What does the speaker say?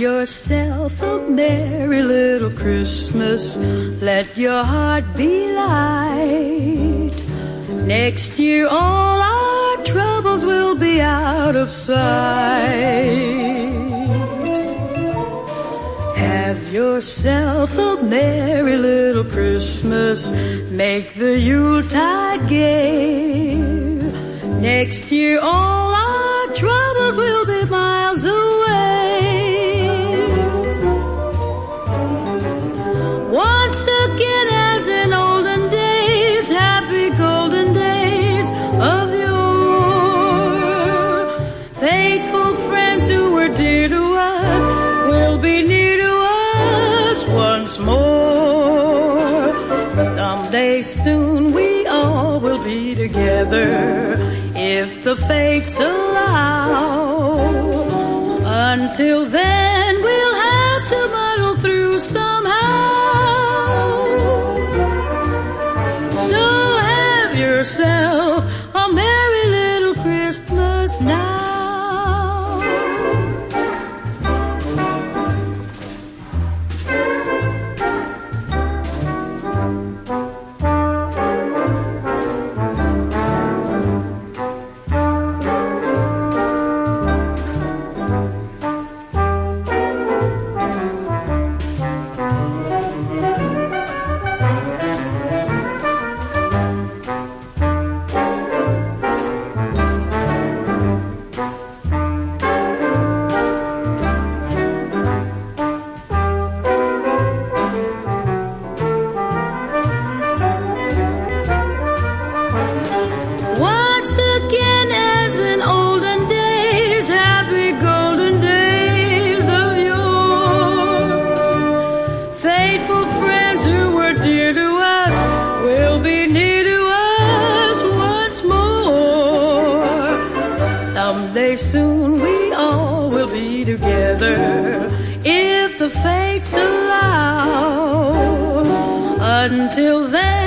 yourself a merry little Christmas. Let your heart be light. Next year all our troubles will be out of sight. Have yourself a merry little Christmas. Make the Yuletide gay. Next year all our troubles will be miles away. Once again as in olden days, happy golden days of yore. Faithful friends who were dear to us will be near to us once more. Someday soon we all will be together, if the fates allow. Until then we'll have to muddle through somehow. So have yourself a merry little Christmas now. Once again as in olden days, happy golden days of yore. Faithful friends who were dear to us will be near to us once more. Someday soon we all will be together, if the fates allow. Until then